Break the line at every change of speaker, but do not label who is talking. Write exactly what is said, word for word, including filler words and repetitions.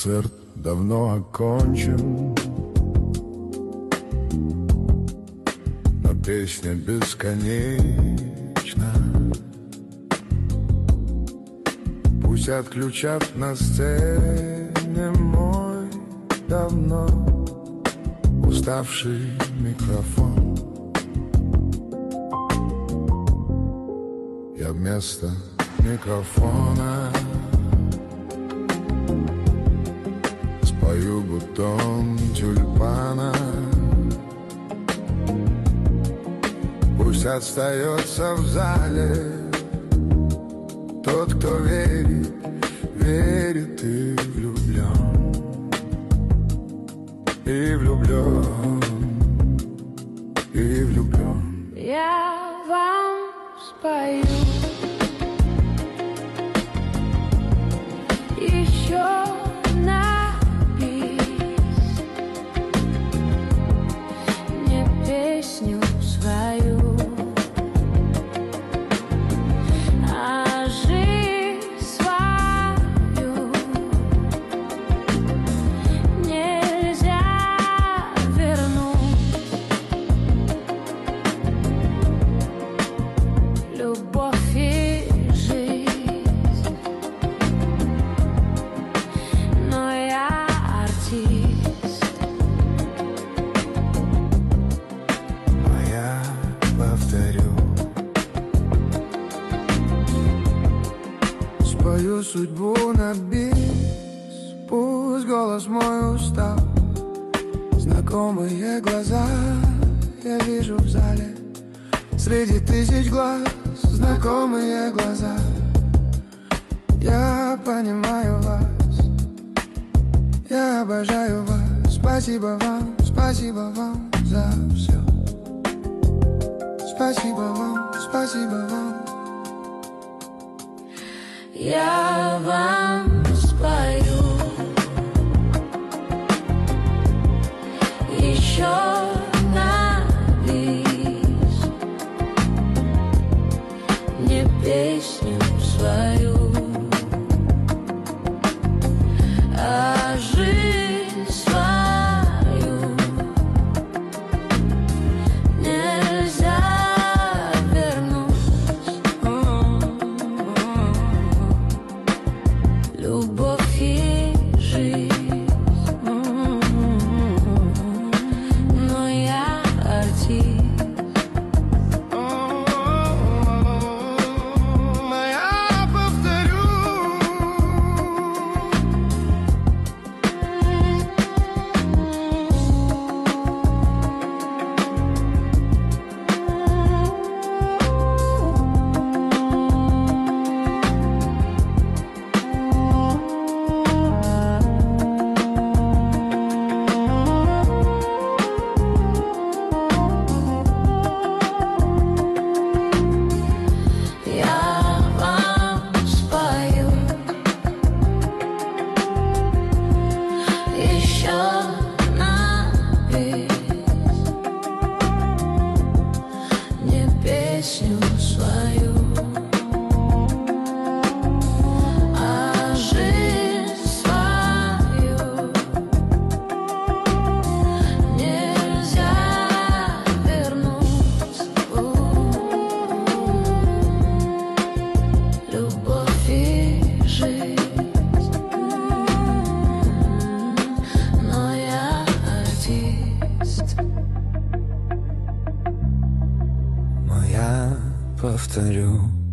концерт давно окончен, но песня бесконечна. Пусть отключат на сцене мой давно уставший микрофон. Я вместо микрофона спою бутон тюльпана. Пусть остается в зале тот, кто верит, верит и влюблен, и влюблен, и влюблен.
Я вам спою еще на бис, не песню свою, а жизнь свою. Нельзя вернуть любовь и жизнь, но я артист.
А я повторю, спою судьбу на бис. Пусть голос мой устал, знакомые глаза я вижу в зале. Среди тысяч глаз знакомые глаза. Я понимаю вас, я обожаю вас. Спасибо вам, спасибо вам за все. Спасибо вам, спасибо вам.
Я вам спою еще на бис, не песню свою, а жизнь свою. Нельзя вернуть любовь и жизнь, но я артист.
Я повторю,
Я вам спою еще на бис, не песню свою, а жизнь свою. Нельзя вернуть любовь и жизнь, но я артист.
но я повторю.